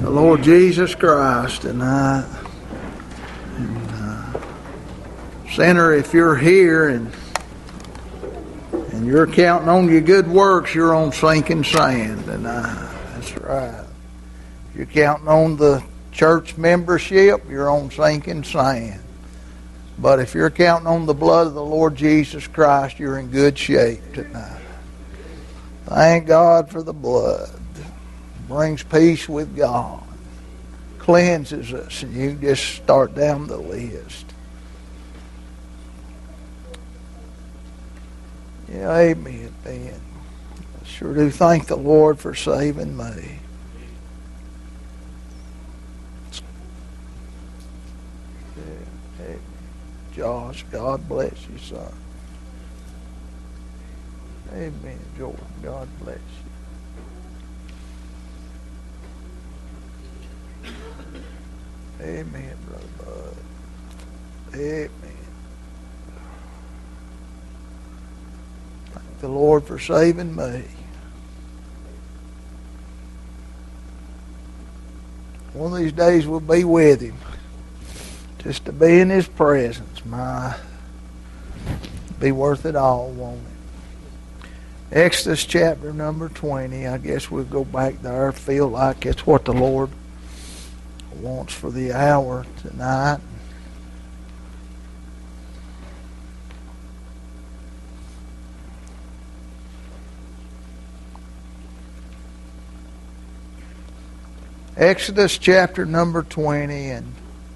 the Lord Jesus Christ tonight. And, sinner, if you're here and you're counting on your good works, you're on sinking sand tonight. That's right. If you're counting on the church membership, you're on sinking sand. But if you're counting on the blood of the Lord Jesus Christ, you're in good shape tonight. Thank God for the blood. Brings peace with God. Cleanses us, and you can just start down the list. Yeah, amen, Ben. I sure do thank the Lord for saving me. Josh, God bless you, son. Amen, Jordan. God bless you. Amen, Brother Bud. Amen. Thank the Lord for saving me. One of these days we'll be with Him. Just to be in His presence, be worth it all, won't it? Exodus chapter number 20. I guess we'll go back there. I feel like it's what the Lord wants for the hour tonight. Exodus chapter number 20, and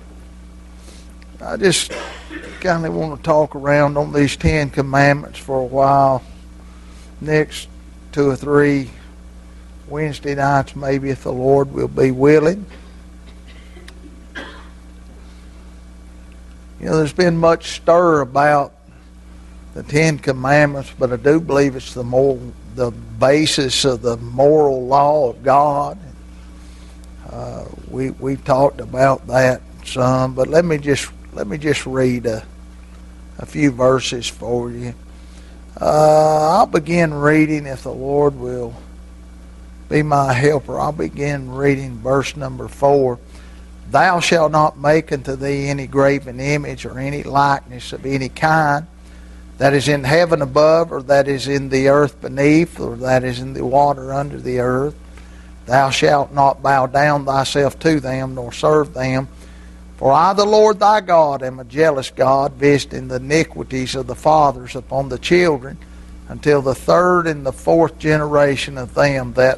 I just kind of want to talk around on these 10 commandments for a while. Next 2 or 3 Wednesday nights, maybe, if the Lord will be willing. You know, there's been much stir about the 10 commandments, but I do believe it's the basis of the moral law of God. We've talked about that some, but let me just read a few verses for you. I'll begin reading, if the Lord will be my helper. I'll begin reading verse number 4. Thou shalt not make unto thee any graven image or any likeness of any kind that is in heaven above, or that is in the earth beneath, or that is in the water under the earth. Thou shalt not bow down thyself to them, nor serve them. For I, the Lord thy God, am a jealous God, visiting the iniquities of the fathers upon the children, until the 3rd and the 4th generation of them that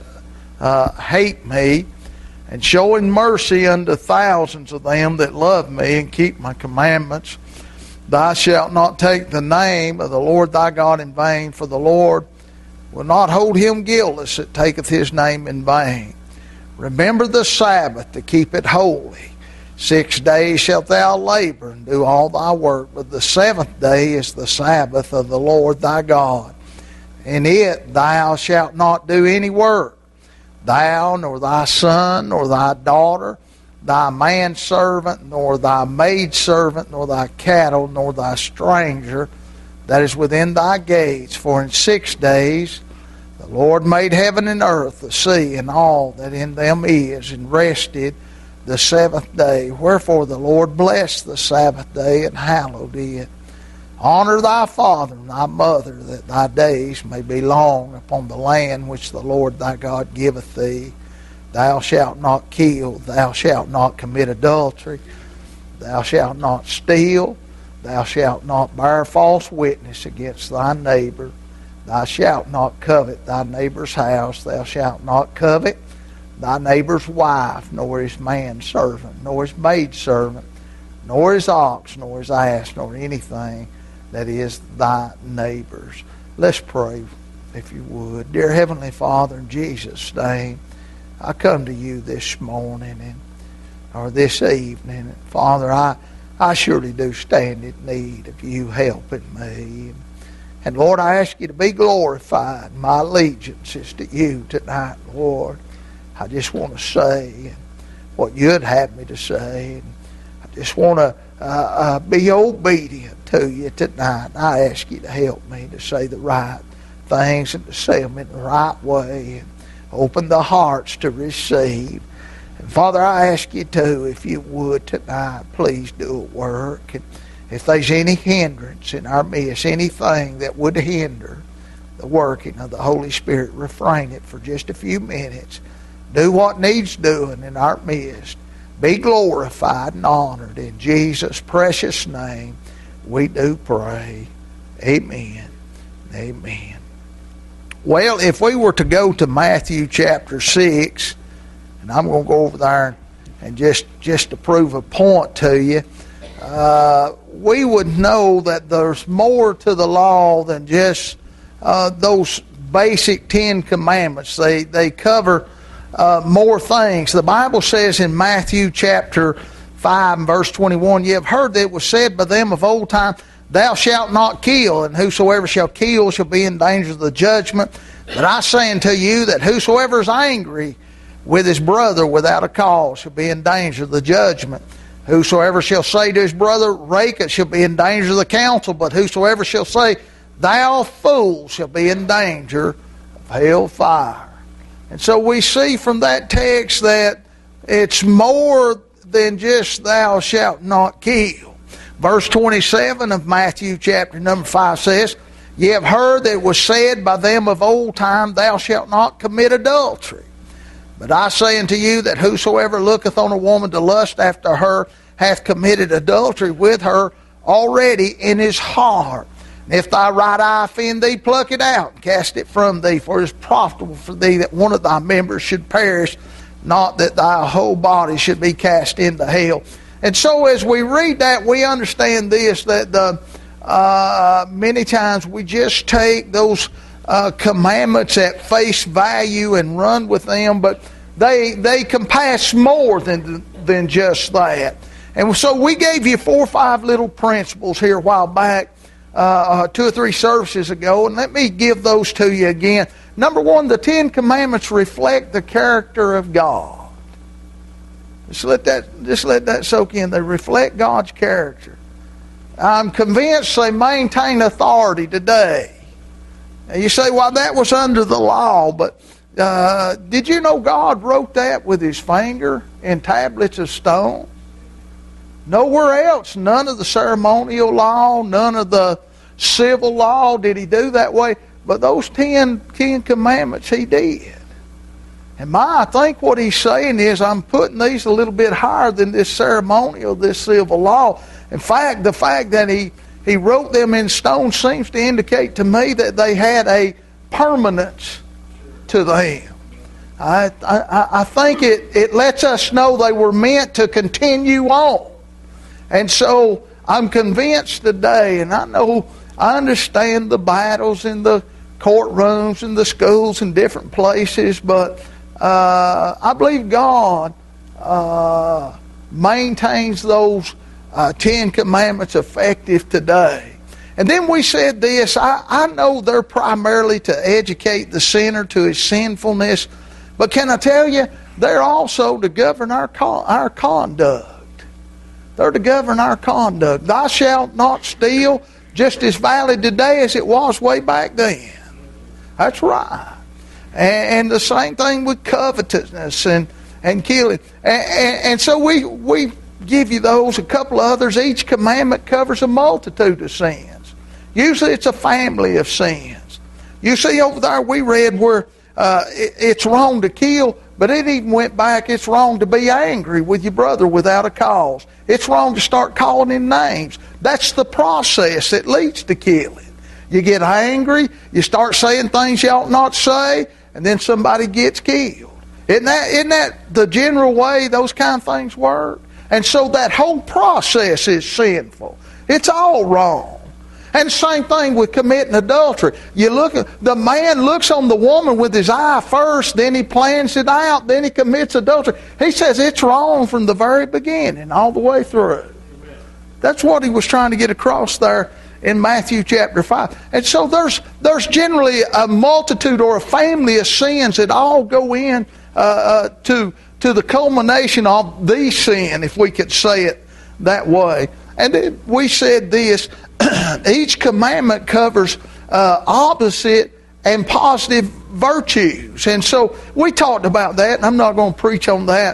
hate me, and showing mercy unto thousands of them that love me and keep my commandments. Thou shalt not take the name of the Lord thy God in vain, for the Lord will not hold him guiltless that taketh his name in vain. Remember the Sabbath to keep it holy. 6 days shalt thou labor and do all thy work, but the 7th day is the Sabbath of the Lord thy God. In it thou shalt not do any work, thou, nor thy son, nor thy daughter, thy manservant, nor thy maidservant, nor thy cattle, nor thy stranger that is within thy gates. For in 6 days the Lord made heaven and earth, the sea, and all that in them is, and rested the 7th day. Wherefore the Lord blessed the Sabbath day and hallowed it. Honor thy father and thy mother, that thy days may be long upon the land which the Lord thy God giveth thee. Thou shalt not kill, thou shalt not commit adultery, thou shalt not steal, thou shalt not bear false witness against thy neighbor, thou shalt not covet thy neighbor's house, thou shalt not covet thy neighbor's wife, nor his manservant, nor his maidservant, nor his ox, nor his ass, nor anything that is thy neighbor's. Let's pray, if you would. Dear Heavenly Father, in Jesus' name, I come to you this morning or this evening. Father, I surely do stand in need of you helping me. And Lord, I ask you to be glorified. My allegiance is to you tonight, Lord. I just want to say what you'd have me to say. I just want to be obedient to you tonight. I ask you to help me to say the right things and to say them in the right way. Open the hearts to receive. And Father, I ask you to, if you would tonight, please do a work. And if there's any hindrance in our midst, anything that would hinder the working of the Holy Spirit, refrain it for just a few minutes. Do what needs doing in our midst. Be glorified and honored. In Jesus' precious name, we do pray. Amen. Amen. Well, if we were to go to Matthew chapter 6, and I'm going to go over there and just to prove a point to you, we would know that there's more to the law than just those basic 10 commandments. They cover more things. The Bible says in Matthew chapter 5 and verse 21, "You have heard that it was said by them of old time, Thou shalt not kill, and whosoever shall kill shall be in danger of the judgment. But I say unto you that whosoever is angry with his brother without a cause shall be in danger of the judgment. Whosoever shall say to his brother, Raca, shall be in danger of the council. But whosoever shall say, Thou fool, shall be in danger of hell fire." And so we see from that text that it's more than just thou shalt not kill. Verse 27 of Matthew chapter number 5 says, "Ye have heard that it was said by them of old time, Thou shalt not commit adultery. But I say unto you that whosoever looketh on a woman to lust after her hath committed adultery with her already in his heart. And if thy right eye offend thee, pluck it out and cast it from thee. For it is profitable for thee that one of thy members should perish, not that thy whole body should be cast into hell." And so as we read that, we understand this, that many times we just take those commandments at face value and run with them, but they compass more than just that. And so we gave you 4 or 5 little principles here a while back, 2 or 3 services ago, and let me give those to you again. Number 1, the 10 commandments reflect the character of God. Just let that soak in. They reflect God's character. I'm convinced they maintain authority today. Now you say, well, that was under the law, but did you know God wrote that with his finger in tablets of stone? Nowhere else, none of the ceremonial law, none of the civil law did he do that way, but those 10 commandments he did. And I think what he's saying is, I'm putting these a little bit higher than this ceremonial, this civil law. In fact, the fact that he wrote them in stone seems to indicate to me that they had a permanence to them. I think it lets us know they were meant to continue on. And so I'm convinced today, and I understand the battles in the courtrooms and the schools and different places, but I believe God maintains those 10 commandments effective today. And then we said this, I know they're primarily to educate the sinner to his sinfulness, but can I tell you, they're also to govern our conduct. They're to govern our conduct. Thou shalt not steal, just as valid today as it was way back then. That's right. And the same thing with covetousness and killing. And so we give you those, a couple of others. Each commandment covers a multitude of sins. Usually it's a family of sins. You see over there we read where it's wrong to kill, but it even went back, it's wrong to be angry with your brother without a cause. It's wrong to start calling him names. That's the process that leads to killing. You get angry, you start saying things you ought not say, and then somebody gets killed. Isn't that the general way those kind of things work? And so that whole process is sinful. It's all wrong. And same thing with committing adultery. The man looks on the woman with his eye first, then he plans it out, then he commits adultery. He says it's wrong from the very beginning, all the way through. That's what he was trying to get across there in Matthew chapter 5. And so there's generally a multitude or a family of sins that all go in to the culmination of the sin, if we could say it that way. And then we said this, each commandment covers opposite and positive virtues. And so we talked about that, and I'm not going to preach on that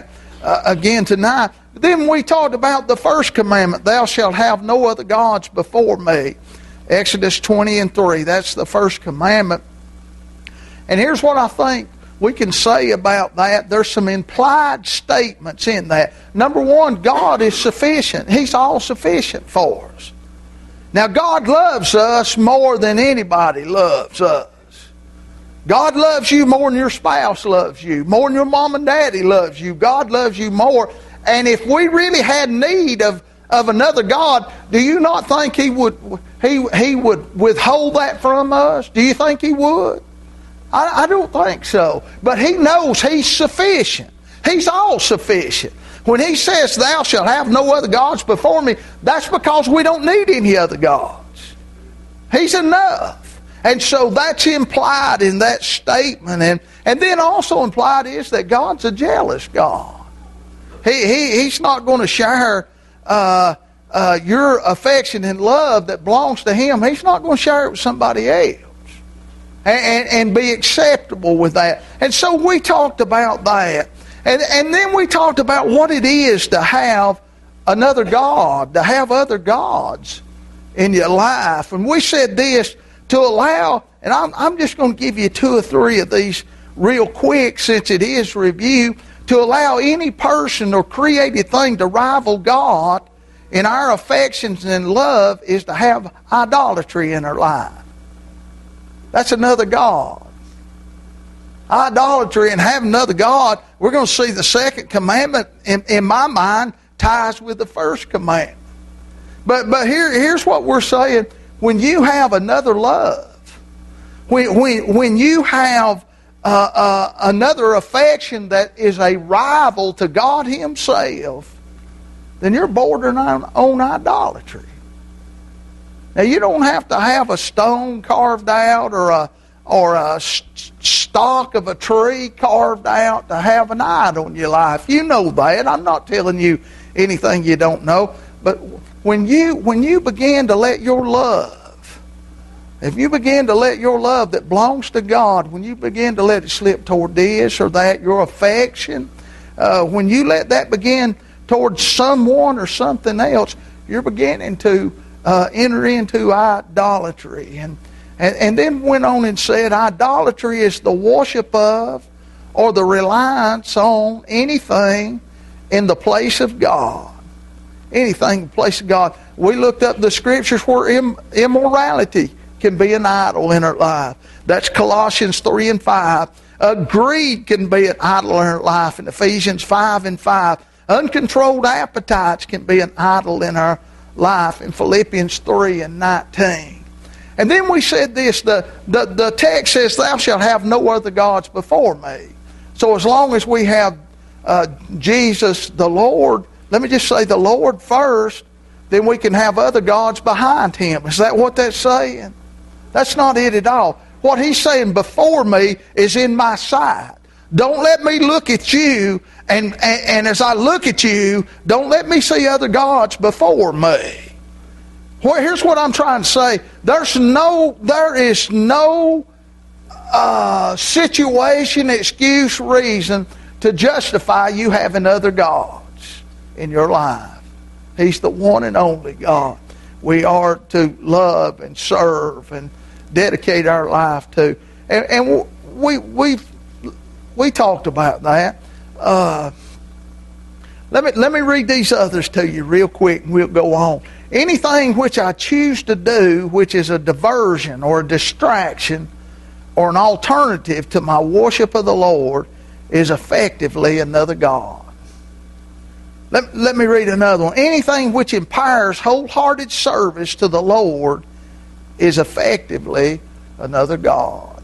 again tonight. Then we talked about the first commandment, thou shalt have no other gods before me. Exodus 20:3, that's the first commandment. And here's what I think we can say about that. There's some implied statements in that. Number one, God is sufficient. He's all sufficient for us. Now, God loves us more than anybody loves us. God loves you more than your spouse loves you, more than your mom and daddy loves you. God loves you more. And if we really had need of another God, do you not think He would withhold that from us? Do you think He would? I don't think so. But He knows He's sufficient. He's all sufficient. When He says, thou shalt have no other gods before me, that's because we don't need any other gods. He's enough. And so that's implied in that statement. And then also implied is that God's a jealous God. He's not going to share your affection and love that belongs to Him. He's not going to share it with somebody else. And be acceptable with that. And so we talked about that. And then we talked about what it is to have another God, to have other gods in your life. And we said this, to allow, and I'm just going to give you 2 or 3 of these real quick since it is review, to allow any person or created thing to rival God in our affections and love is to have idolatry in our life. That's another God. Idolatry and having another God, we're going to see the second commandment, in my mind, ties with the first commandment. But here's what we're saying. When you have another love, when you have another affection that is a rival to God Himself, then you're bordering on idolatry. Now, you don't have to have a stone carved out or a stalk of a tree carved out to have an idol in your life. You know that. I'm not telling you anything you don't know. But when you begin to let your love, if you begin to let your love that belongs to God, when you begin to let it slip toward this or that, your affection, when you let that begin towards someone or something else, you're beginning to enter into idolatry. And then went on and said, idolatry is the worship of or the reliance on anything in the place of God. Anything in the place of God. We looked up the scriptures where immorality can be an idol in our life. That's Colossians 3:5. Greed can be an idol in our life in Ephesians 5:5. Uncontrolled appetites can be an idol in our life in Philippians 3:19. And then we said this, the text says, thou shalt have no other gods before me. So as long as we have Jesus the Lord, let me just say the Lord first, then we can have other gods behind Him. Is that what that's saying? That's not it at all. What He's saying, before me is in my sight. Don't let me look at you, and as I look at you, don't let me see other gods before me. Well, here's what I'm trying to say. There is no situation, excuse, reason to justify you having other gods in your life. He's the one and only God we are to love and serve and dedicate our life to. And we talked about that. Let me read these others to you real quick and we'll go on. Anything which I choose to do which is a diversion or a distraction or an alternative to my worship of the Lord is effectively another God. Let me read another one. Anything which impairs wholehearted service to the Lord is effectively another God.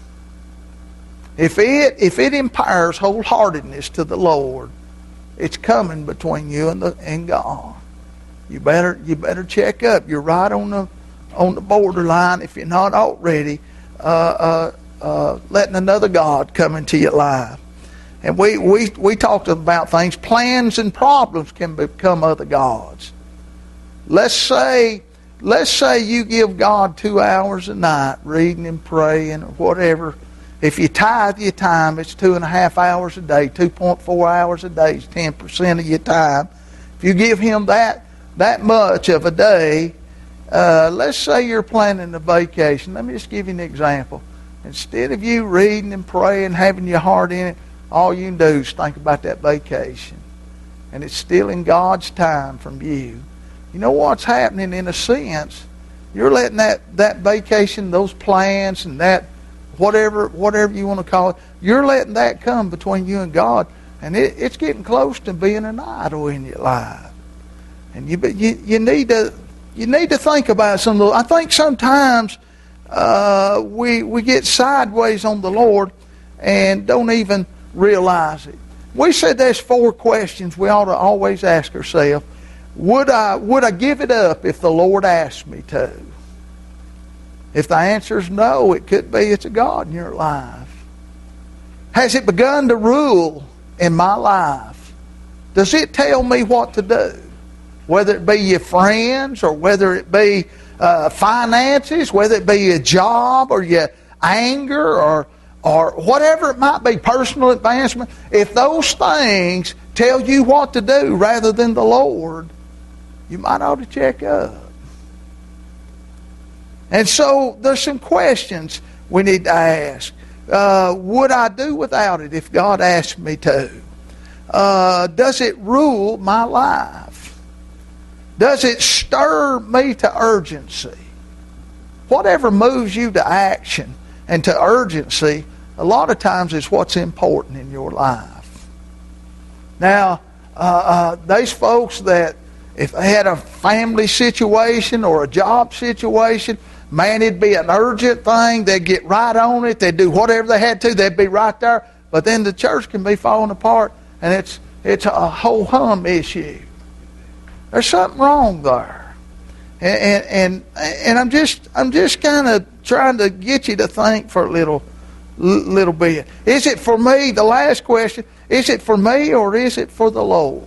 If it impairs wholeheartedness to the Lord, it's coming between you and God. You better check up. You're right on the borderline, if you're not already, letting another God come into your life. And we talked about things. Plans and problems can become other gods. Let's say you give God 2 hours a night reading and praying or whatever If you tithe your time, it's 2.5 hours a day. 2.4 hours a day is 10% of your time. If you give Him that much of a day, let's say you're planning a vacation. Let me just give you an example. Instead of you reading and praying, having your heart in it, all you can do is think about that vacation. And it's stealing God's time from you. You know what's happening in a sense? You're letting that vacation, those plans and that whatever you want to call it, you're letting that come between you and God. And it's getting close to being an idol in your life. And you need to think about some of those. I think sometimes we get sideways on the Lord and don't even realize it. We said there's 4 questions we ought to always ask ourselves. Would I give it up if the Lord asked me to? If the answer is no, it could be it's a God in your life. Has it begun to rule in my life? Does it tell me what to do? Whether it be your friends or whether it be finances, whether it be your job or your anger or whatever it might be, personal advancement. If those things tell you what to do rather than the Lord, you might ought to check up. And so there's some questions we need to ask. Would I do without it if God asked me to? Does it rule my life? Does it stir me to urgency? Whatever moves you to action and to urgency, a lot of times is what's important in your life. Now, those folks that if they had a family situation or a job situation, man, it'd be an urgent thing. They'd get right on it. They'd do whatever they had to. They'd be right there. But then the church can be falling apart, and it's a ho-hum issue. There's something wrong there. And I'm just kind of trying to get you to think for a little bit. Is it for me? The last question, is it for me or is it for the Lord?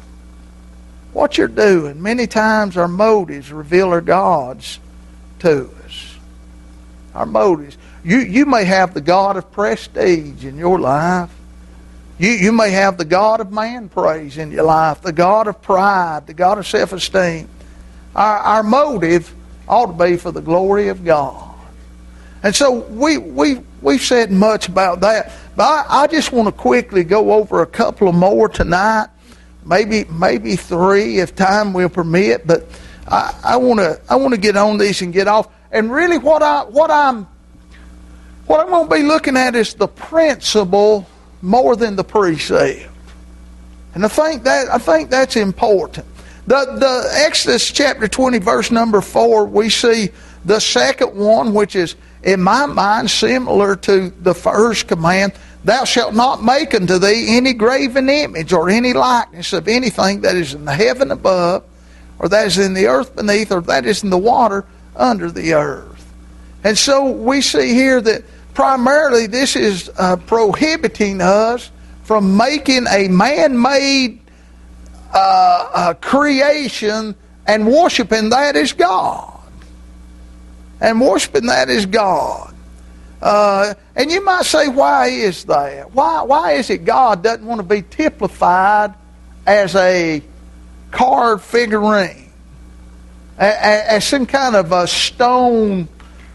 What you're doing. Many times our motives reveal our gods to us. Our motives. You may have the God of prestige in your life. You may have the God of man praise in your life, the God of pride, the God of self-esteem. Our motive ought to be for the glory of God. And so we've said much about that. But I just want to quickly go over a couple of more tonight. Maybe 3 if time will permit. But I want to get on these and get off. And really what I'm going to be looking at is the principle more than the precept. And I think that's important. The Exodus chapter 20 verse number 4, we see the second one, which is in my mind similar to the first command. Thou shalt not make unto thee any graven image or any likeness of anything that is in the heaven above, or that is in the earth beneath, or that is in the water under the earth. And so we see here that primarily this is prohibiting us from making a man-made creation and worshiping that as God. And worshiping that as God. And you might say, why is that? Why is it God doesn't want to be typified as a carved figurine? As some kind of a stone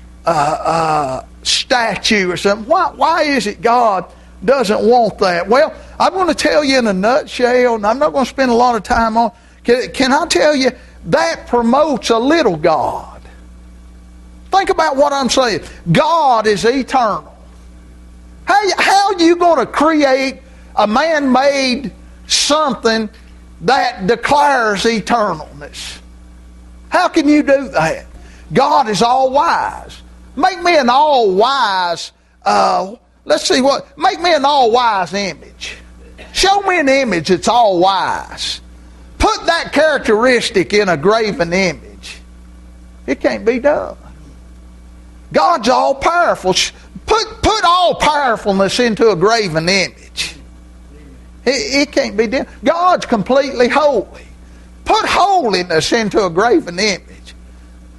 statue or something? Why is it God doesn't want that? Well, I'm going to tell you in a nutshell, and I'm not going to spend a lot of time on. Can I tell you that promotes a little God? Think about what I'm saying. God is eternal. How are you going to create a man-made something that declares eternalness? How can you do that? God is all-wise. Make me an all-wise, make me an all-wise image. Show me an image that's all-wise. Put that characteristic in a graven image. It can't be done. God's all-powerful. Put all-powerfulness into a graven image. It can't be done. God's completely holy. Put holiness into a graven image.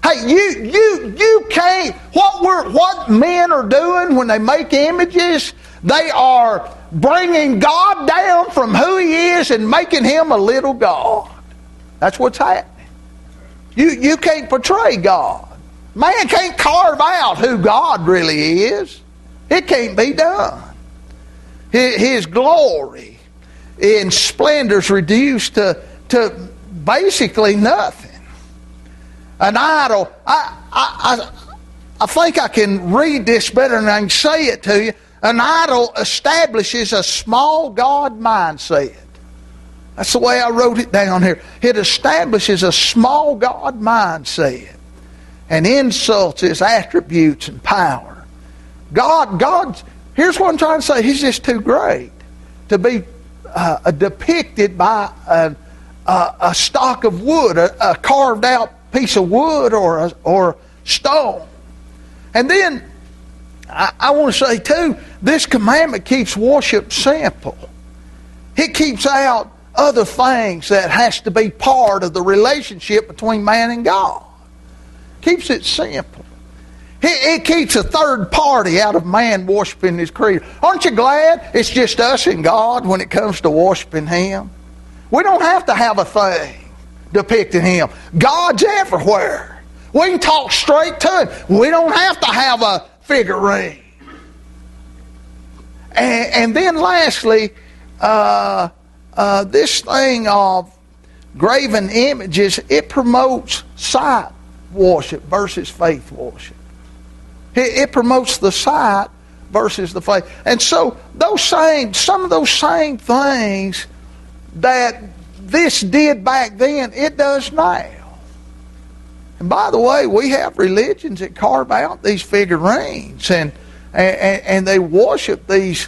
Hey, you can't. What men are doing when they make images, they are bringing God down from who He is and making Him a little God. That's what's happening. You can't portray God. Man can't carve out who God really is. It can't be done. His glory in splendor is reduced to basically nothing. An idol, I think I can read this better than I can say it to you. An idol establishes a small God mindset. That's the way I wrote it down here. It establishes a small God mindset and insults His attributes and power. God, here's what I'm trying to say. He's just too great to be depicted by a stock of wood, a carved out piece of wood or stone. And then I want to say too, this commandment keeps worship simple. It keeps out other things that has to be part of the relationship between man and God. Keeps it simple. It keeps a third party out of man worshiping his Creator. Aren't you glad it's just us and God when it comes to worshiping Him? We don't have to have a thing depicting Him. God's everywhere. We can talk straight to Him. We don't have to have a figurine. And then lastly, this thing of graven images, it promotes sight worship versus faith worship. It promotes the sight versus the faith. And so some of those same things that this did back then, it does now. And by the way, we have religions that carve out these figurines and they worship these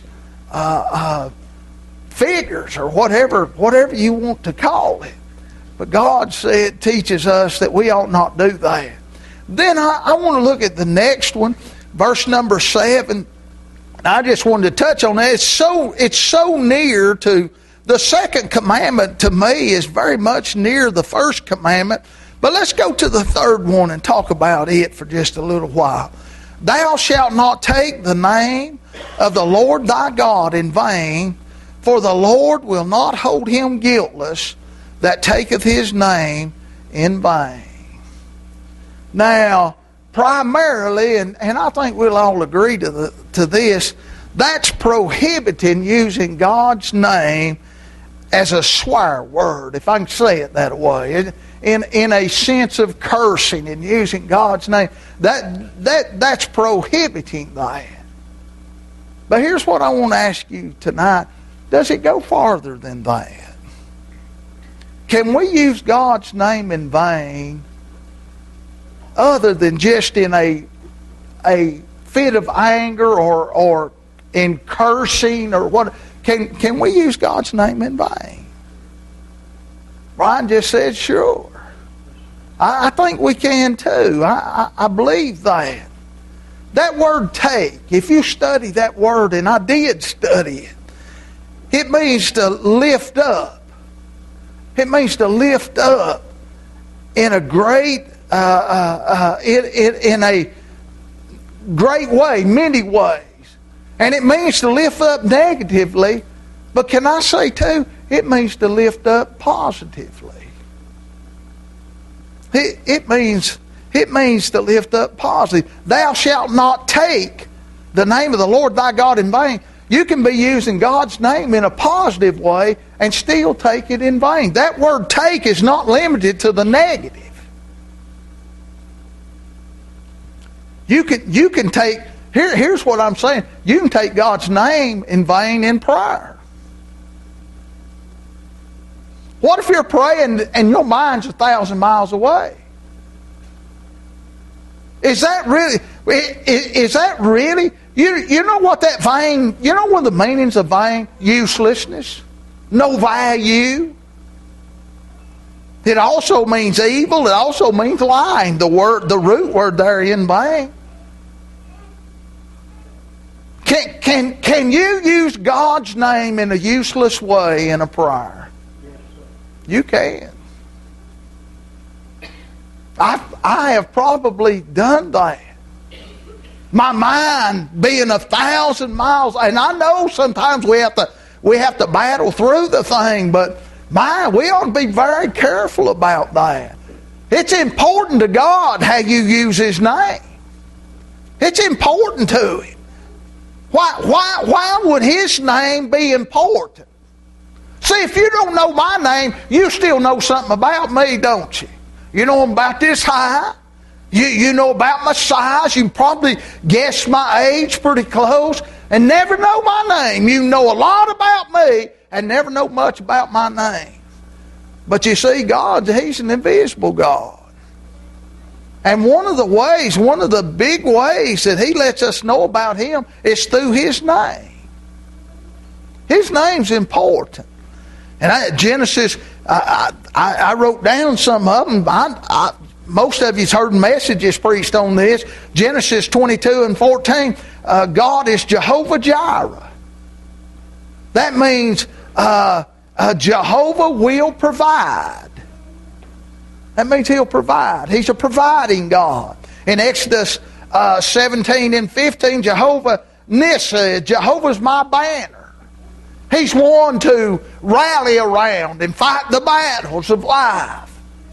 figures or whatever you want to call it. But God teaches us that we ought not do that. Then I want to look at the next one, verse number 7. I just wanted to touch on that. It's so near to the second commandment. To me, is very much near the first commandment. But let's go to the third one and talk about it for just a little while. Thou shalt not take the name of the Lord thy God in vain, for the Lord will not hold him guiltless that taketh His name in vain. Now, primarily, and I think we'll all agree to this, that's prohibiting using God's name as a swear word, if I can say it that way, in a sense of cursing and using God's name. That's prohibiting that. But here's what I want to ask you tonight. Does it go farther than that? Can we use God's name in vain other than just in a fit of anger or in cursing or what? Can we use God's name in vain? Brian just said sure. I think we can too. I believe that. That word take, if you study that word, and I did study it, it means to lift up. It means to lift up in a great, in a great way, many ways. And it means to lift up negatively, but can I say too, it means to lift up positively. It means to lift up positive. Thou shalt not take the name of the Lord thy God in vain. You can be using God's name in a positive way and still take it in vain. That word take is not limited to the negative. You can take, here's what I'm saying. You can take God's name in vain in prayer. What if you're praying and your mind's 1,000 miles away? Is that really? You know what that vain, you know what the meanings of vain? Uselessness. No value. It also means evil. It also means lying. The root word there in vain. Can you use God's name in a useless way in a prayer? You can. I have probably done that. My mind being 1,000 miles, and I know sometimes we have to battle through the thing, but we ought to be very careful about that. It's important to God how you use His name. It's important to Him. Why would His name be important? See, if you don't know my name, you still know something about me, don't you? You know about this high. You know about my size. You can probably guess my age pretty close and never know my name. You know a lot about me and never know much about my name. But you see, He's an invisible God. And one of the big ways that He lets us know about Him is through His name. His name's important. And Genesis, I wrote down some of them. Most of you's heard messages preached on this. Genesis 22:14, God is Jehovah Jireh. That means Jehovah will provide. That means He'll provide. He's a providing God. In Exodus 17:15, Jehovah Nissi, Jehovah's my banner. He's one to rally around and fight the battles of life.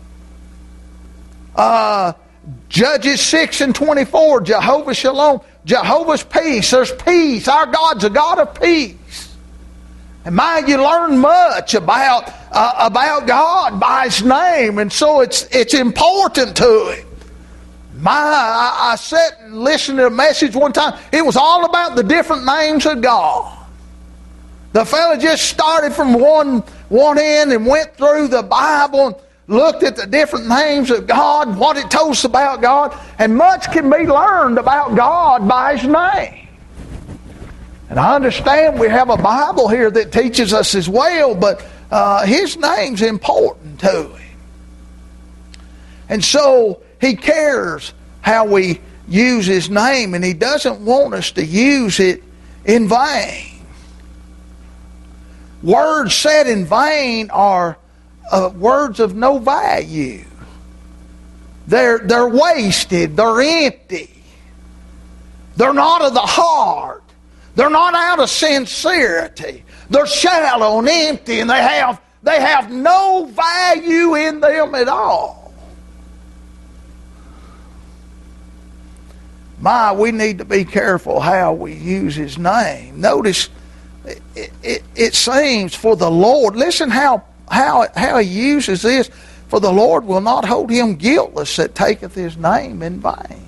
Judges 6:24, Jehovah Shalom, Jehovah's peace. There's peace. Our God's a God of peace. And you learn much about God by His name, and so it's important to Him. I sat and listened to a message one time. It was all about the different names of God. The fellow just started from one end and went through the Bible and looked at the different names of God, what it told us about God, and much can be learned about God by His name. And I understand we have a Bible here that teaches us as well, but His name's important to Him. And so He cares how we use His name, and He doesn't want us to use it in vain. Words said in vain are words of no value. They're wasted. They're empty. They're not of the heart. They're not out of sincerity. They're shallow and empty, and they have no value in them at all. We need to be careful how we use His name. Notice it seems for the Lord. Listen how He uses this. For the Lord will not hold him guiltless that taketh His name in vain.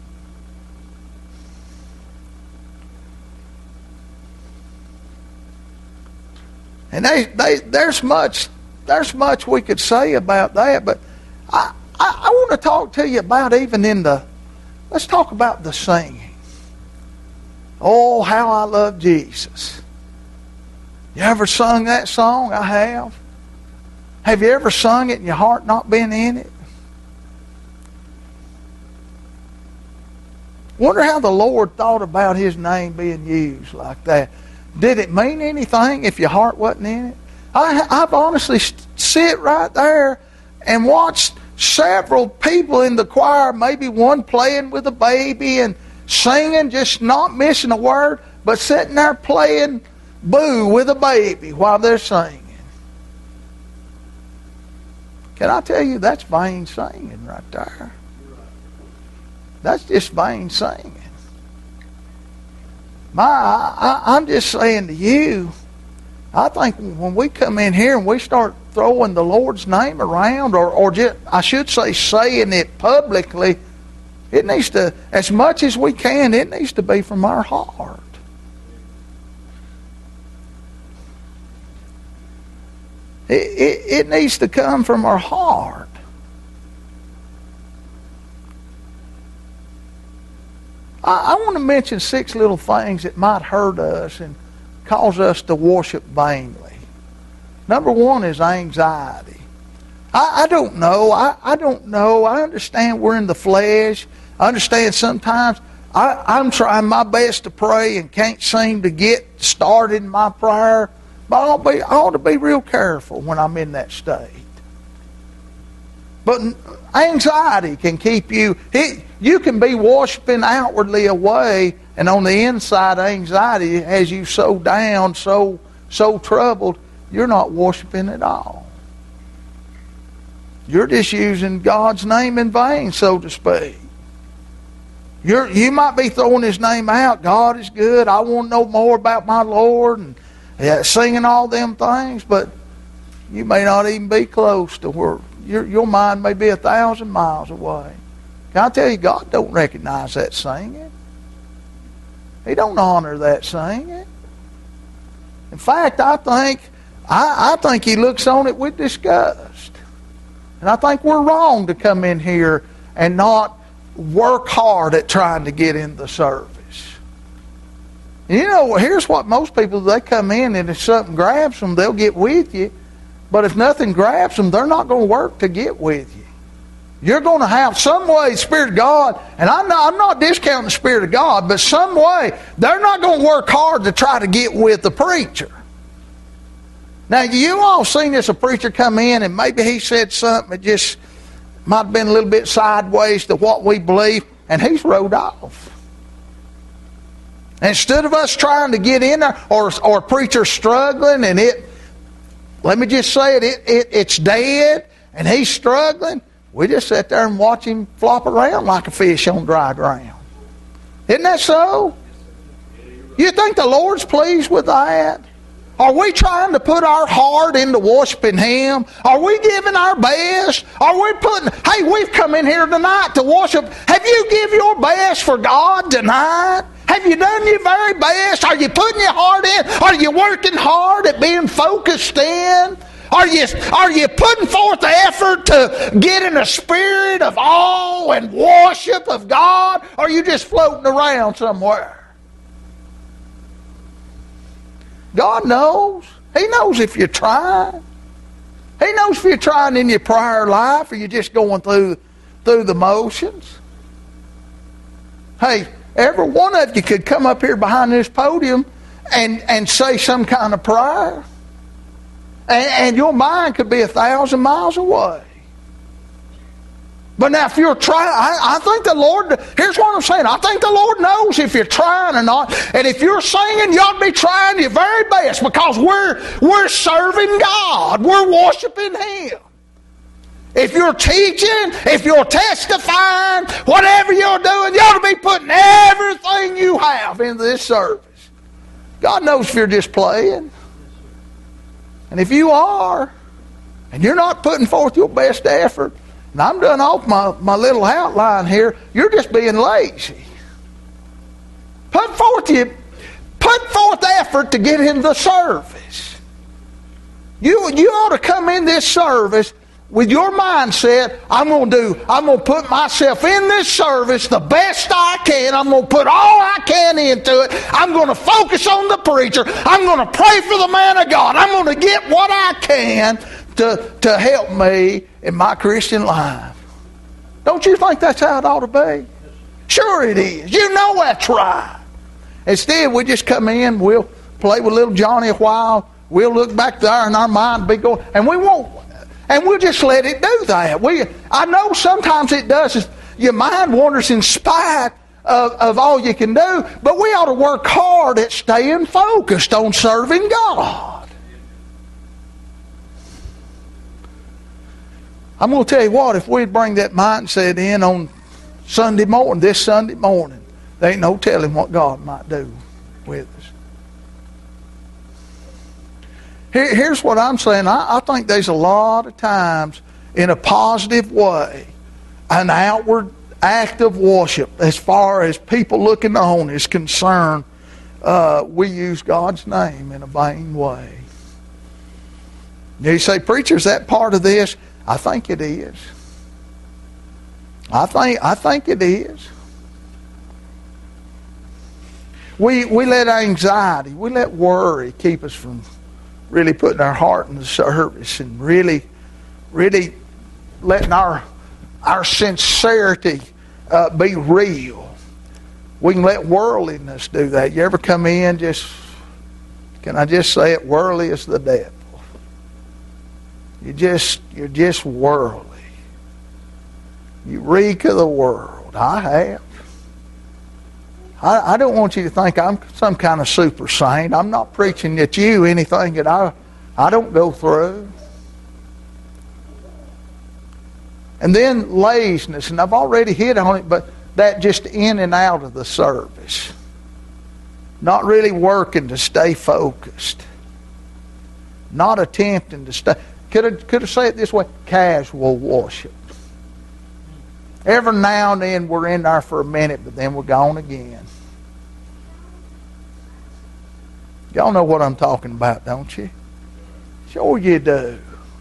And there's much we could say about that, but I want to talk to you about let's talk about the singing. Oh, how I love Jesus. You ever sung that song? I have. Have you ever sung it and your heart not been in it? Wonder how the Lord thought about His name being used like that. Did it mean anything if your heart wasn't in it? I've honestly sit right there and watched several people in the choir, maybe one playing with a baby and singing, just not missing a word, but sitting there playing boo with a baby while they're singing. Can I tell you, that's vain singing right there. That's just vain singing. I'm just saying to you, I think when we come in here and we start throwing the Lord's name around, or just, I should say, saying it publicly, it needs to, as much as we can, it needs to be from our heart. It needs to come from our heart. I want to mention 6 little things that might hurt us and cause us to worship vainly. Number 1 is anxiety. I don't know. I don't know. I understand we're in the flesh. I understand sometimes I'm trying my best to pray and can't seem to get started in my prayer. But I ought to be real careful when I'm in that state. But anxiety can keep you... You can be worshiping outwardly away, and on the inside, anxiety has you so down, so troubled, you're not worshiping at all. You're just using God's name in vain, so to speak. You might be throwing His name out. God is good. I want to know more about my Lord, and singing all them things, but you may not even be close to where your mind may be 1,000 miles away. Can I tell you, God don't recognize that singing. He don't honor that singing. In fact, I think He looks on it with disgust. And I think we're wrong to come in here and not work hard at trying to get in the service. You know, here's what most people, they come in and if something grabs them, they'll get with you. But if nothing grabs them, they're not going to work to get with you. You're going to have some way, the Spirit of God, and I'm not discounting the Spirit of God, but some way, they're not going to work hard to try to get with the preacher. Now, you all seen this, a preacher come in and maybe he said something that just might have been a little bit sideways to what we believe, and he's rode off. And instead of us trying to get in there, or a preacher struggling, and let me just say it's dead, and he's struggling, we just sit there and watch him flop around like a fish on dry ground. Isn't that so? You think the Lord's pleased with that? Are we trying to put our heart into worshiping Him? Are we giving our best? Are we putting... Hey, we've come in here tonight to worship. Have you give your best for God tonight? Have you done your very best? Are you putting your heart in? Are you working hard at being focused in? Are you putting forth the effort to get in a spirit of awe and worship of God? Or are you just floating around somewhere? God knows. He knows if you're trying. He knows if you're trying in your prior life or you're just going through the motions. Hey, every one of you could come up here behind this podium and say some kind of prayer. And your mind could be 1,000 miles away. But now if you're trying, I think the Lord, here's what I'm saying. I think the Lord knows if you're trying or not. And if you're singing, you ought to be trying your very best because we're serving God. We're worshiping Him. If you're teaching, if you're testifying, whatever you're doing, you ought to be putting everything you have into this service. God knows if you're just playing. And if you are, and you're not putting forth your best effort, and I'm done off my little outline here, you're just being lazy. Put forth effort to get in the service. You ought to come in this service with your mindset, I'm going to put myself in this service the best I can. I'm going to put all I can into it. I'm going to focus on the preacher. I'm going to pray for the man of God. I'm going to get what I can to help me in my Christian life. Don't you think that's how it ought to be? Sure it is. You know that's right. Instead, we just come in, we'll play with little Johnny a while, we'll look back there and our mind will be going, and we won't. And we'll just let it do that. I know sometimes it does. Your mind wanders in spite of all you can do. But we ought to work hard at staying focused on serving God. I'm going to tell you what, if we'd bring that mindset in on this Sunday morning, there ain't no telling what God might do with us. Here's what I'm saying. I think there's a lot of times in a positive way, an outward act of worship as far as people looking on is concerned, we use God's name in a vain way. You say, preacher, is that part of this? I think it is. I think it is. We let anxiety, we let worry keep us from really putting our heart in the service and really letting our sincerity be real. We can let worldliness do that. You ever come in can I just say it, worldly as the devil. You're just worldly. Eureka the world. I have. I don't want you to think I'm some kind of super saint. I'm not preaching at you anything that I don't go through. And then laziness, and I've already hit on it, but that just in and out of the service. Not really working to stay focused. Not attempting to stay. Could have said it this way, casual worship. Every now and then we're in there for a minute, but then we're gone again. Y'all know what I'm talking about, don't you? Sure you do.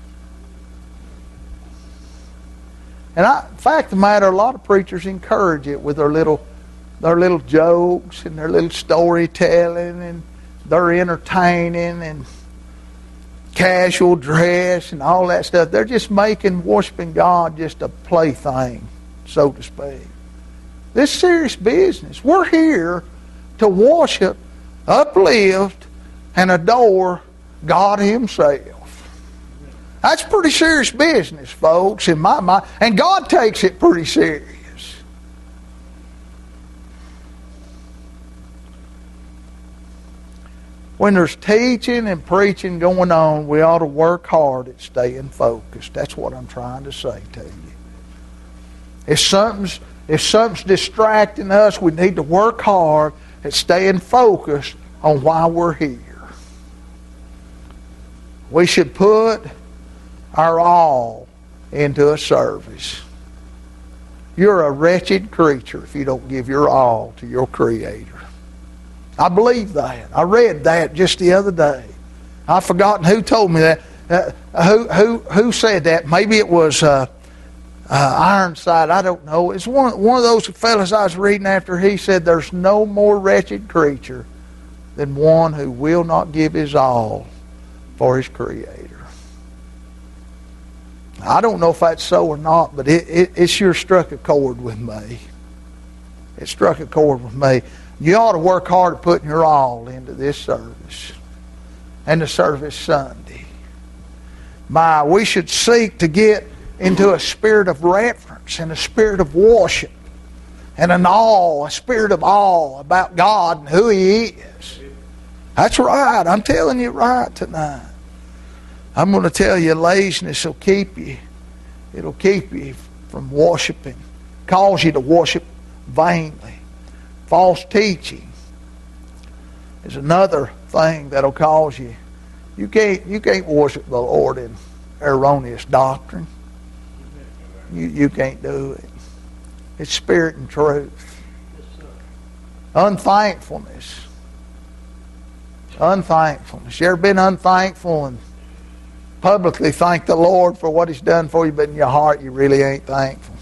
And fact of the matter, a lot of preachers encourage it with their little jokes and their little storytelling, and they're entertaining and casual dress and all that stuff. They're just making worshiping God just a plaything, so to speak. This is serious business. We're here to worship, uplift, and adore God Himself. That's pretty serious business, folks, in my mind. And God takes it pretty serious. When there's teaching and preaching going on, we ought to work hard at staying focused. That's what I'm trying to say to you. If something's distracting us, we need to work hard at staying focused on why we're here. We should put our all into a service. You're a wretched creature if you don't give your all to your Creator. I believe that. I read that just the other day. I've forgotten who told me that. Who said that? Maybe it was Ironside. I don't know. It's one of those fellas I was reading after. He said, "There's no more wretched creature than one who will not give his all for his Creator." I don't know if that's so or not, but it sure struck a chord with me. It struck a chord with me. You ought to work hard at putting your all into this service and the service Sunday. We should seek to get into a spirit of reverence and a spirit of worship and a spirit of awe about God and who He is. That's right. I'm telling you right tonight. I'm going to tell you, laziness will keep you. It'll keep you from worshiping. Cause you to worship vainly. False teaching is another thing that'll cause you. You can't worship the Lord in erroneous doctrine. You can't do it. It's spirit and truth. Unthankfulness. Unthankfulness. You ever been unthankful and publicly thank the Lord for what He's done for you, but in your heart you really ain't thankful?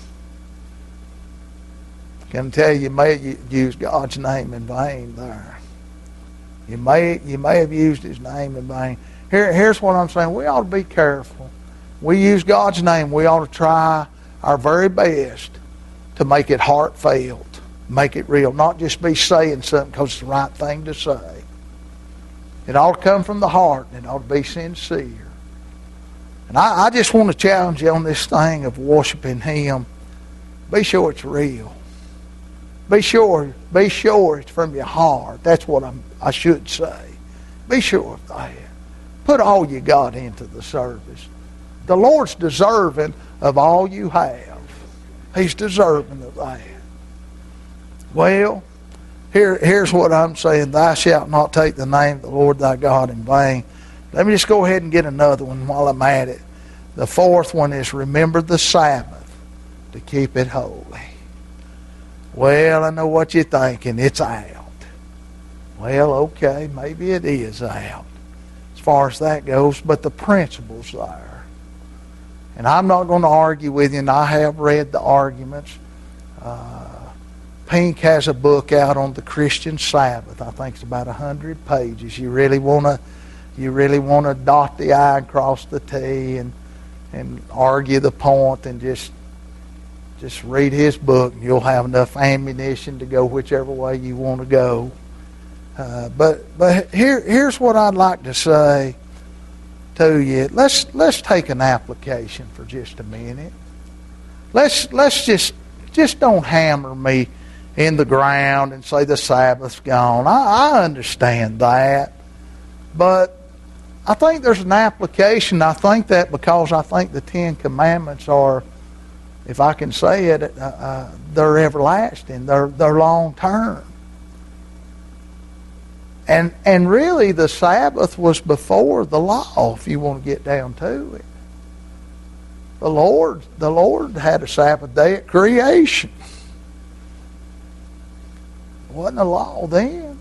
Can I tell you may use God's name in vain there. You may have used His name in vain. Here's what I'm saying. We ought to be careful. We use God's name. We ought to try our very best to make it heartfelt, make it real, not just be saying something because it's the right thing to say. It ought to come from the heart, and it ought to be sincere. And I just want to challenge you on this thing of worshiping Him. Be sure it's real. Be sure it's from your heart. That's what I should say. Be sure of that. Put all you got into the service. The Lord's deserving of all you have. He's deserving of that. Well, here's what I'm saying. Thou shalt not take the name of the Lord thy God in vain. Let me just go ahead and get another one while I'm at it. The fourth one is remember the Sabbath to keep it holy. Well, I know what you're thinking. It's out. Well, okay, maybe it is out as far as that goes, but the principle's there. And I'm not going to argue with you, and I have read the arguments. Pink has a book out on the Christian Sabbath. I think it's about 100 pages. You really want to dot the I and cross the T and argue the point, and just read his book, and you'll have enough ammunition to go whichever way you want to go. But here's what I'd like to say to you. Let's take an application for just a minute. let's just don't hammer me in the ground and say the Sabbath's gone. I understand that. But I think there's an application. I think that because I think the Ten Commandments are, if I can say it, they're everlasting. They're long term. And really the Sabbath was before the law, if you want to get down to it. The Lord had a Sabbath day at creation. It wasn't a law then.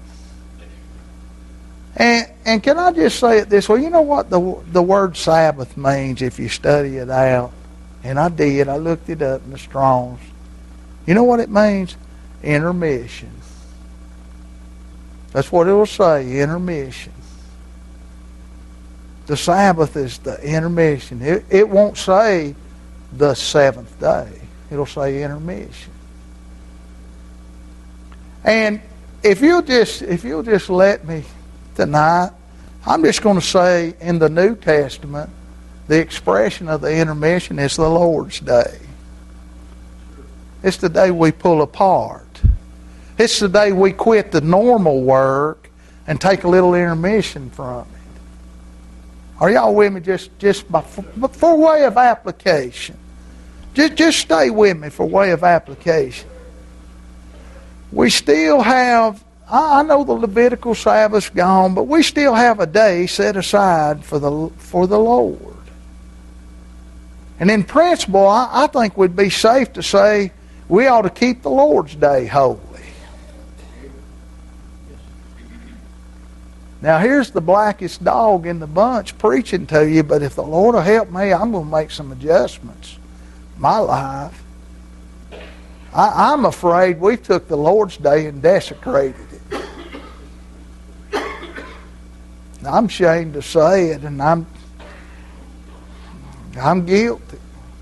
And can I just say it this way? You know what the word Sabbath means if you study it out? And I did. I looked it up in the Strong's. You know what it means? Intermission. That's what it will say, intermission. The Sabbath is the intermission. It won't say the seventh day. It'll say intermission. And if you'll just let me tonight, I'm just going to say in the New Testament, the expression of the intermission is the Lord's Day. It's the day we pull apart. It's the day we quit the normal work and take a little intermission from it. Are y'all with me just for way of application? Just stay with me for way of application. We still have, I know the Levitical Sabbath's gone, but we still have a day set aside for the Lord. And in principle, I think we'd be safe to say we ought to keep the Lord's Day holy. Now here's the blackest dog in the bunch preaching to you, but if the Lord will help me, I'm going to make some adjustments in my life. I'm afraid we took the Lord's Day and desecrated it. I'm ashamed to say it, and I'm guilty.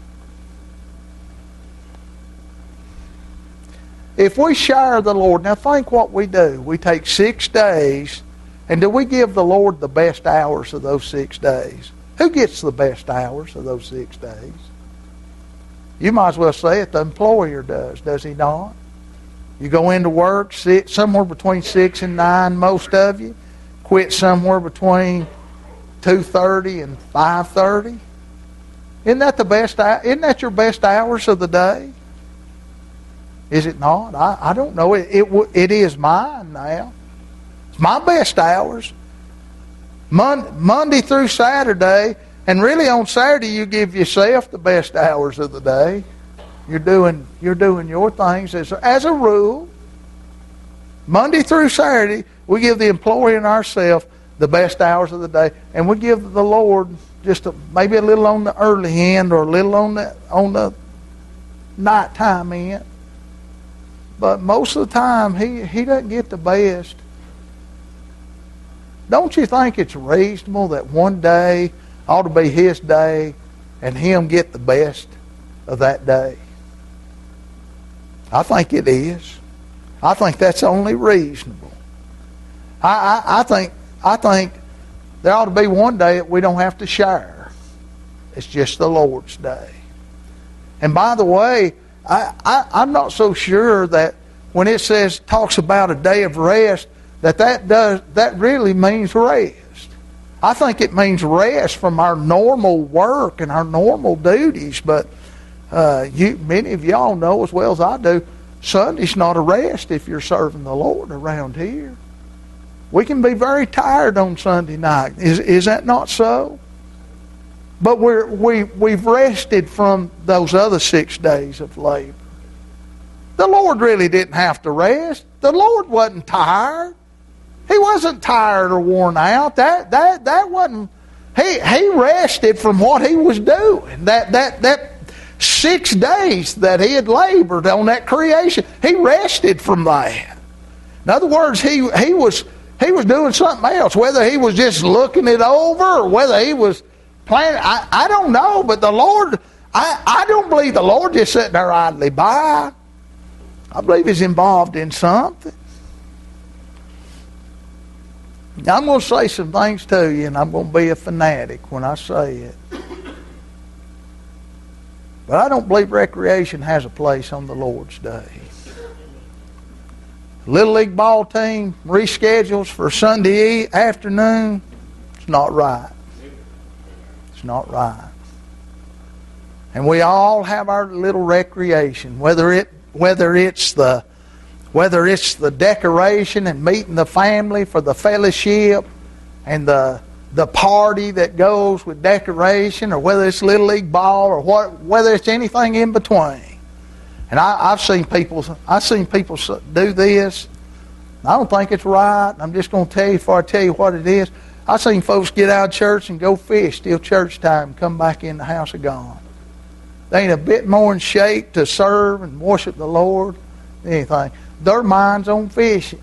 If we share the Lord, now think what we do. We take 6 days, and do we give the Lord the best hours of those 6 days? Who gets the best hours of those 6 days? You might as well say it, the employer does he not? You go into work somewhere between 6 and 9, most of you. Quit somewhere between 2:30 and 5:30. Isn't that your best hours of the day? Is it not? I don't know. It is mine now. It's my best hours. Monday through Saturday, and really on Saturday you give yourself the best hours of the day. You're doing your things as a rule. Monday through Saturday, we give the employee and ourselves the best hours of the day, and we give the Lord just maybe a little on the early end or a little on the nighttime end. But most of the time, he doesn't get the best. Don't you think it's reasonable that one day ought to be his day and him get the best of that day? I think it is. I think that's only reasonable. I think there ought to be one day that we don't have to share. It's just the Lord's Day. And by the way, I'm not so sure that when it talks about a day of rest, that really means rest. I think it means rest from our normal work and our normal duties. But many of y'all know as well as I do, Sunday's not a rest if you're serving the Lord around here. We can be very tired on Sunday night. Is that not so? But we've rested from those other 6 days of labor. The Lord really didn't have to rest. The Lord wasn't tired. He wasn't tired or worn out. That wasn't. He rested from what he was doing. That 6 days that he had labored on that creation, he rested from that. In other words, he was doing something else. Whether he was just looking it over or whether he was planning, I don't know. But the Lord, I don't believe the Lord just sitting there idly by. I believe he's involved in something. Now, I'm going to say some things to you, and I'm going to be a fanatic when I say it. But I don't believe recreation has a place on the Lord's Day. Little League ball team reschedules for Sunday afternoon. It's not right. It's not right. And we all have our little recreation, whether it's the decoration and meeting the family for the fellowship and the party that goes with decoration, or whether it's Little League ball, or whether it's anything in between. And I've seen people do this. I don't think it's right. I'm just going to tell you before I tell you what it is. I've seen folks get out of church and go fish till church time, come back in the house of God. They ain't a bit more in shape to serve and worship the Lord than anything. Their mind's on fishing.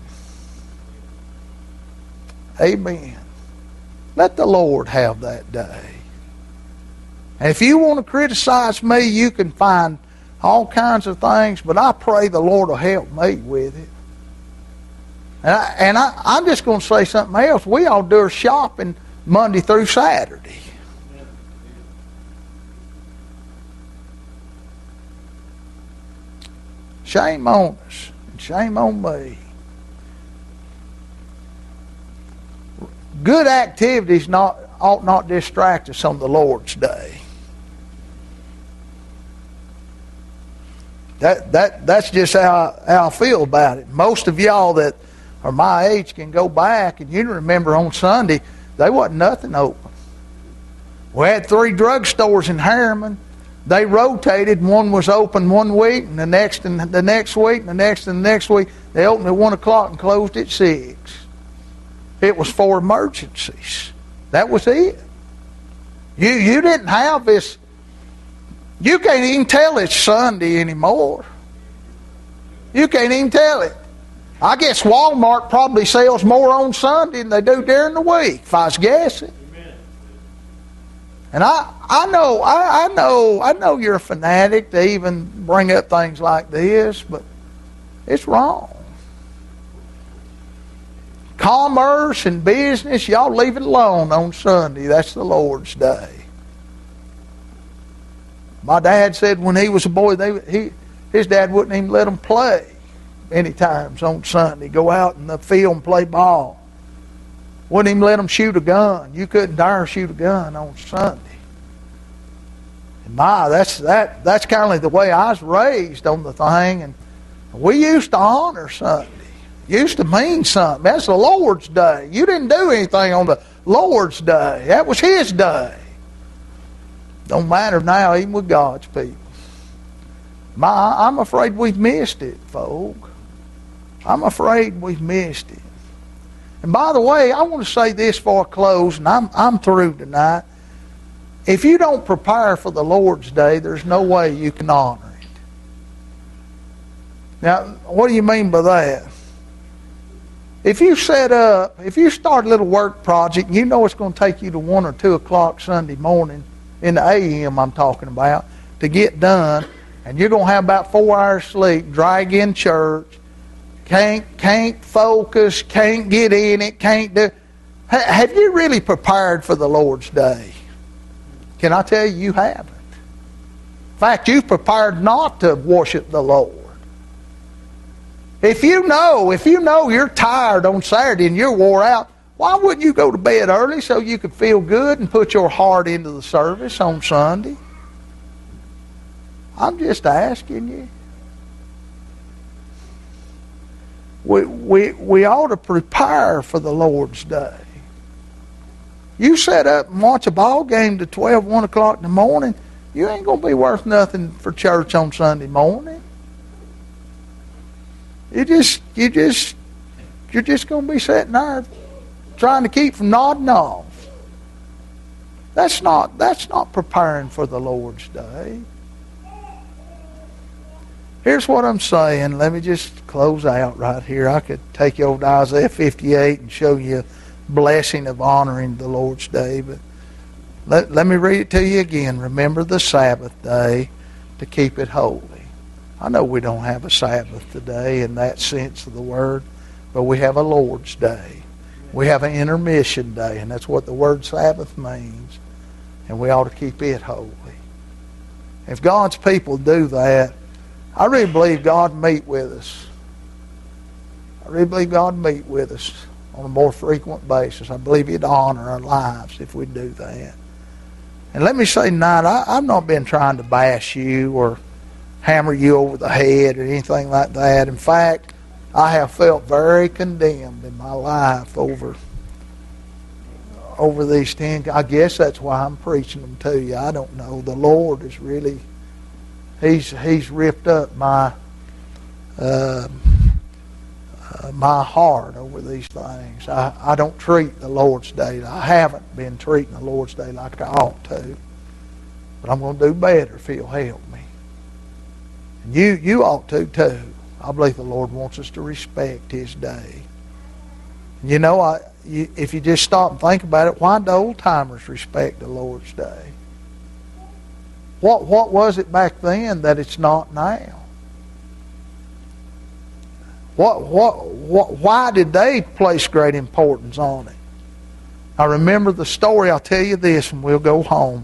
Amen. Let the Lord have that day. And if you want to criticize me, you can find all kinds of things, but I pray the Lord will help me with it. And I'm just going to say something else. We all do our shopping Monday through Saturday. Shame on us, and shame on me. Good activities ought not distract us on the Lord's Day. That's just how I feel about it. Most of y'all that are my age can go back, and you remember on Sunday, there wasn't nothing open. We had 3 drugstores in Harriman. They rotated. One was open one week, and the next week, and the next week. They opened at 1 o'clock and closed at 6. It was for emergencies. That was it. You didn't have this. You can't even tell it's Sunday anymore. You can't even tell it. I guess Walmart probably sells more on Sunday than they do during the week, if I was guessing. And I know you're a fanatic to even bring up things like this, but it's wrong. Commerce and business, y'all leave it alone on Sunday. That's the Lord's Day. My dad said when he was a boy, his dad wouldn't even let him play many times on Sunday. Go out in the field and play ball. Wouldn't even let them shoot a gun. You couldn't dare shoot a gun on Sunday. And that's kind of the way I was raised on the thing. And we used to honor Sunday. It used to mean something. That's the Lord's Day. You didn't do anything on the Lord's Day. That was His day. Don't matter now, even with God's people. I'm afraid we've missed it, folk. I'm afraid we've missed it. And by the way, I want to say this before I close, and I'm through tonight. If you don't prepare for the Lord's Day, there's no way you can honor it. Now, what do you mean by that? If you start a little work project, and you know it's going to take you to 1 or 2 o'clock Sunday morning, in the AM I'm talking about, to get done, and you're going to have about 4 hours sleep, drag in church, can't focus, can't get in it, can't do. Have you really prepared for the Lord's Day? Can I tell you haven't? In fact, you've prepared not to worship the Lord. If you know you're tired on Saturday and you're wore out, why wouldn't you go to bed early so you could feel good and put your heart into the service on Sunday? I'm just asking you. We ought to prepare for the Lord's Day. You set up and watch a ball game to 12, 1 o'clock in the morning, you ain't going to be worth nothing for church on Sunday morning. You're just going to be sitting there trying to keep from nodding off. That's not preparing for the Lord's Day. Here's what I'm saying. Let me just close out right here. I could take you over to Isaiah 58 and show you a blessing of honoring the Lord's Day, but let me read it to you again. Remember the Sabbath day to keep it holy. I know we don't have a Sabbath today in that sense of the word, but we have a Lord's Day. We have an intermission day, and that's what the word Sabbath means, and we ought to keep it holy. If God's people do that, I really believe God meet with us. I really believe God meet with us on a more frequent basis. I believe He'd honor our lives if we do that. And let me say tonight, I've not been trying to bash you or hammer you over the head or anything like that. In fact, I have felt very condemned in my life over these 10. I guess that's why I'm preaching them to you. I don't know. The Lord is really, He's ripped up my my heart over these things. I don't treat the Lord's Day. I haven't been treating the Lord's Day like I ought to. But I'm going to do better if He'll help me. And you ought to too. I believe the Lord wants us to respect His day. You know, if you just stop and think about it, why do old timers respect the Lord's day? What was it back then that it's not now? Why did they place great importance on it? I remember the story. I'll tell you this and we'll go home.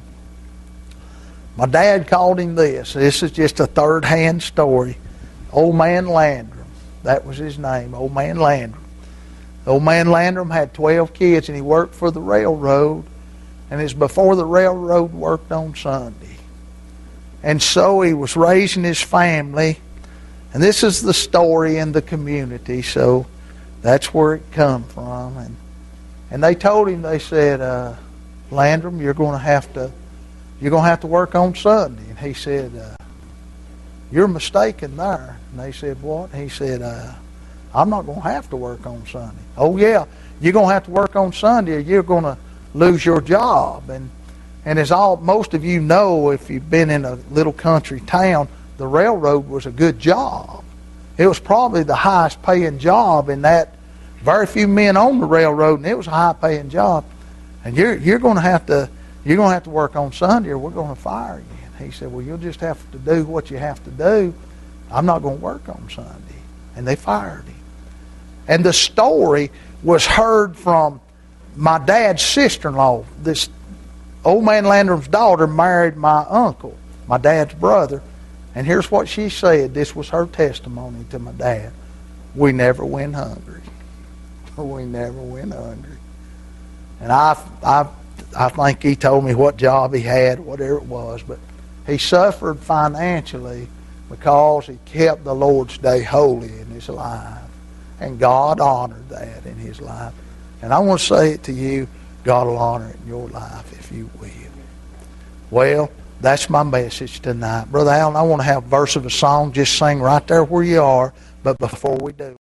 My dad called him this. This is just a third-hand story. Old Man Landrum. That was his name, Old Man Landrum. Old Man Landrum had 12 kids and he worked for the railroad. And it's before the railroad worked on Sunday. And so he was raising his family. And this is the story in the community. So that's where it come from. And they told him, they said, Landrum, you're going to have to work on Sunday. And he said, you're mistaken there. And they said, what? And he said, I'm not going to have to work on Sunday. Oh, yeah, you're going to have to work on Sunday or you're going to lose your job. And as most of you know, if you've been in a little country town, the railroad was a good job. It was probably the highest paying job in that. Very few men on the railroad, and it was a high paying job. And you're going to have to work on Sunday or we're going to fire you. And he said, well, you'll just have to do what you have to do. I'm not going to work on Sunday. And they fired him. And the story was heard from my dad's sister-in-law. This Old Man Landrum's daughter married my uncle, my dad's brother. And here's what she said. This was her testimony to my dad. We never went hungry. We never went hungry. And I think he told me what job he had, whatever it was. But he suffered financially because he kept the Lord's Day holy in his life. And God honored that in his life. And I want to say it to you, God will honor it in your life if you will. Well, that's my message tonight. Brother Allen, I want to have a verse of a song. Just sing right there where you are. But before we do,